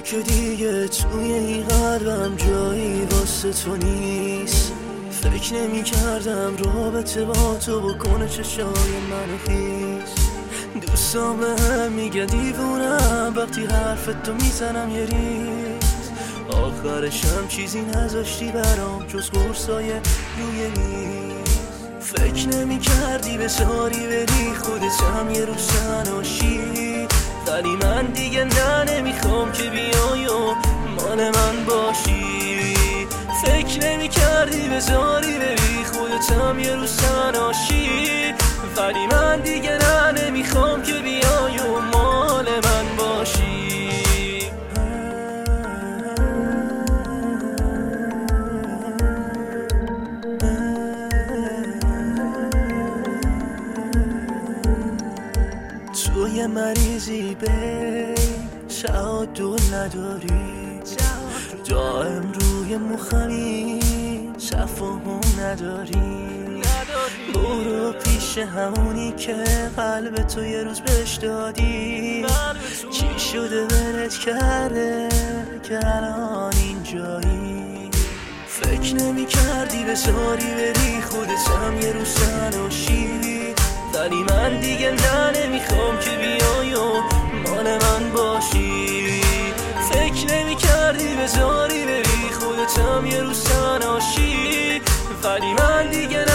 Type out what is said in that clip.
که دیگه توی این قلبم جایی واسه تو نیست. فکر نمی کردم رابطه با تو بکنه چشای منو خیس. دوستام به هم میگه دیوونم وقتی حرف تو میزنم یه ریز. آخرشم چیزی نذاشتی برام جز قرصای روی میز. فکر نمی کردی بذاری بری خودت هم یه روز تنهاشی. ولی من دیگه نمیخوام که بیای و مال من باشی. فکر نمی کردی بذاری بری خودت هم یه روز تنهاشی. ولی من دیگه نمیخوام که بیای و مال من باشی. تو یه مریضی بی تعادل نداری. دائم روی مخمی تفاهم نداری. برو پیش همونی که قلب تو یه روز بهش دادی. چی شده برت کرده که الان اینجایی؟ فکر نمی کردی بذاری بری خودت هم یه روز تنهاشی. ولی من دیگه نمیخوام که بیای و مال من باشی. فکر نمی کردی بذاری بری خودت هم یه روز تنهاشی. ولی من دیگه